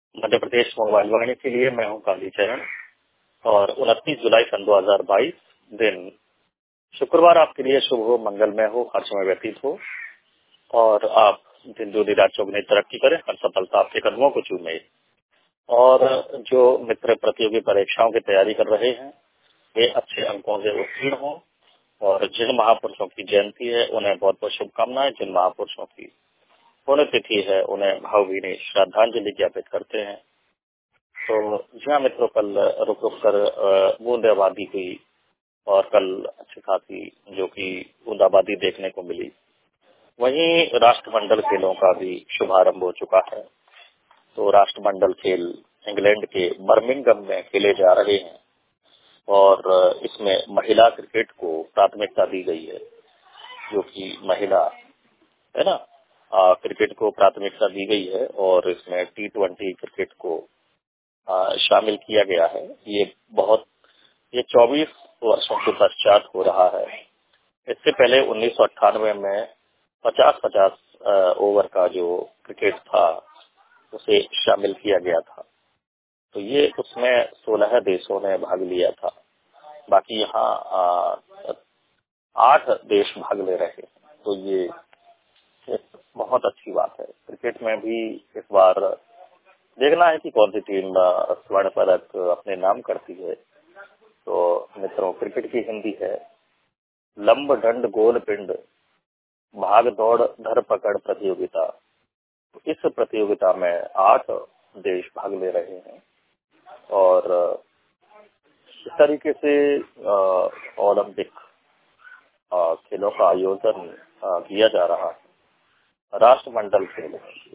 Madhya Pradesh mobile वाहिनी के लिए मैं हूं कालीचरण और 29 जुलाई सन 2022 दिन शुक्रवार आपके लिए शुभ हो, मंगलमय हो, हर समय व्यतीत हो और आप दिन दूनी रात चौगुनी तरक्की करें, हर सफलता आपके कदमों को चूमे। और जो मित्र प्रतियोगी परीक्षाओं की तैयारी कर रहे हैं वे अच्छे अंकों से उत्तीर्ण हों और जिन महापुरुषों की जयंती है उन्हें बहुत बहुत शुभकामनाएं। जिन महापुरुषों की पुण्यतिथि है उन्हें भावभीनी श्रद्धांजलि ज्ञापित करते हैं। तो जी हाँ मित्रों, कल रुक रुक कर बूंदाबांदी हुई और कल अच्छी खासी जो कि बूंदाबांदी देखने को मिली। वहीं राष्ट्रमंडल खेलों का भी शुभारंभ हो चुका है। तो राष्ट्रमंडल खेल इंग्लैंड के बर्मिंघम में खेले जा रहे हैं और इसमें महिला क्रिकेट को प्राथमिकता दी गई है, जो कि महिला है ना क्रिकेट को प्राथमिकता दी गई है और इसमें T20 क्रिकेट को शामिल किया गया है। ये 24 वर्षों के पश्चात हो रहा है। इससे पहले 1998 में 50-50 ओवर का जो क्रिकेट था उसे शामिल किया गया था। तो ये उसमें 16 देशों ने भाग लिया था। बाकी यहाँ 8 देश भाग ले रहे हैं। तो ये एक बहुत अच्छी बात है। क्रिकेट में भी इस बार देखना है कि कौन सी टीम स्वर्ण पदक अपने नाम करती है। तो मित्रों, क्रिकेट की हिंदी है लंब डंड गोल पिंड भाग दौड़ धर पकड़ प्रतियोगिता। इस प्रतियोगिता में 8 देश भाग ले रहे हैं और इस तरीके से ओलंपिक खेलों का आयोजन किया जा रहा है। राष्ट्रमंडल खेल